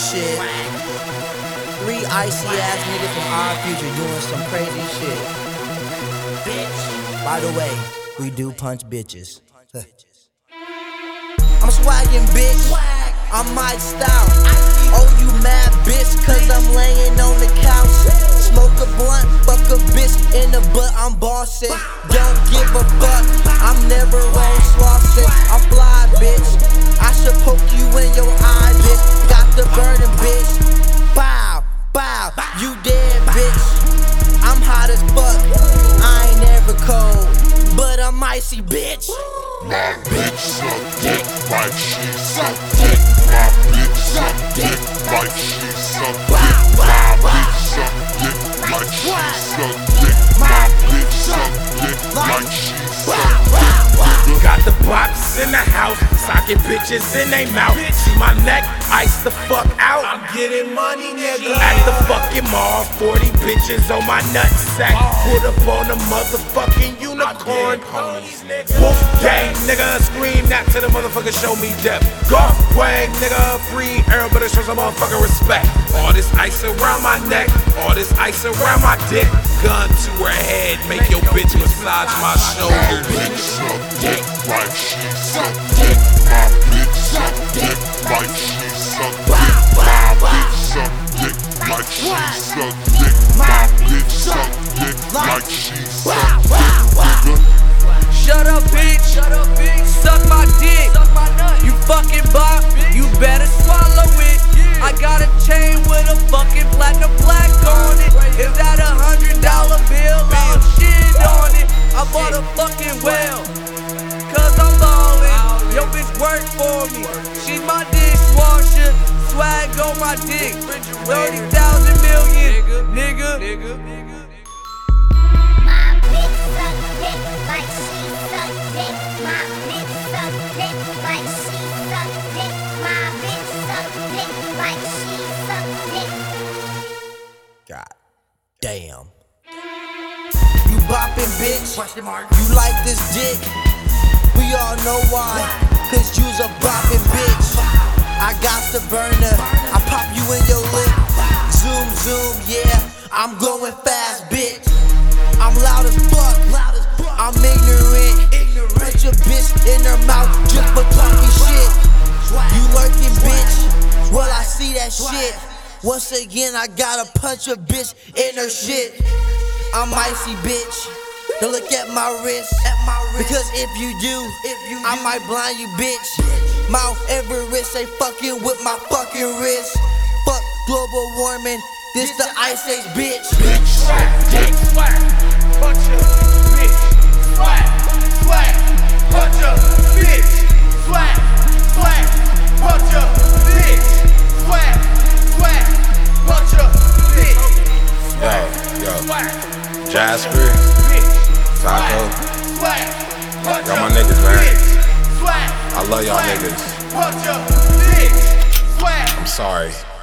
shit. 3 icy ass niggas from our future doing some crazy shit. By the way, we do punch bitches. I'm swaggin', bitch. I'm my style. Oh, you mad, bitch, cause I'm laying on the couch. Smoke a blunt, fuck a bitch in the butt, I'm bossing. Don't give a fuck, I'm never on slossin'. I'm fly, bitch. I should poke you in your eye, bitch. Got the burning, bitch. Bow, bow, you dead, bitch. I'm hot as fuck, I ain't never cold, but I'm icy, bitch. My bitch suck dick like she suck dick. My bitch suck dick like she suck dick. My bitch suck dick like she suck dick. My bitch suck dick like she suck dick. Got the box in the house, socking bitches in they mouth. See my neck, ice the fuck out. I'm getting money, nigga. At the fucking mall, 40 bitches on my nutsack. Put up on a motherfucking unicorn. Wolf gang, nigga, scream that to the motherfucker, show me death. Golf wang, nigga, free air, but it shows some motherfucking respect. All this ice around my neck, all this ice around my dick. Gun to her head, make your bitch massage my shoulders. My bitch suck dick like she suck dick. My bitch suck dick like she suck dick. My bitch suck dick like she suck dick. My bitch suck dick like she suck dick. Shut up, bitch. Suck my dick. You fucking bop, you better swallow it. I got a chain with a fucking platinum plaque on it. Is that $100 bill? I'll shit on it. I bought a fucking whale, cause I'm ballin'. Yo, bitch work for me. She's my dishwasher. Swag on my dick. 30,000 million, nigga. God damn. You boppin', bitch. You like this dick? We all know why. Cause you's a boppin' bitch. I got the burner. I pop you in your lip. Zoom, zoom, yeah. I'm going fast, bitch. I'm loud as fuck. I'm ignorant. Put your bitch in her mouth just for talking shit. You lurking, bitch. Well, I see that shit. Once again, I gotta punch a bitch in her shit. I'm icy, bitch. Don't look at my wrist. Because if you do, I might blind you, bitch. Mount Everest ain't fucking with my fucking wrist. Fuck global warming. This the Ice Age, bitch. Bitch suck dick. Swag, punch a bitch. Swag, punch a bitch. Swag, punch a bitch. Swag, punch a bitch. Yo, Jasper, Taco, y'all my niggas, man. I love y'all niggas. I'm sorry.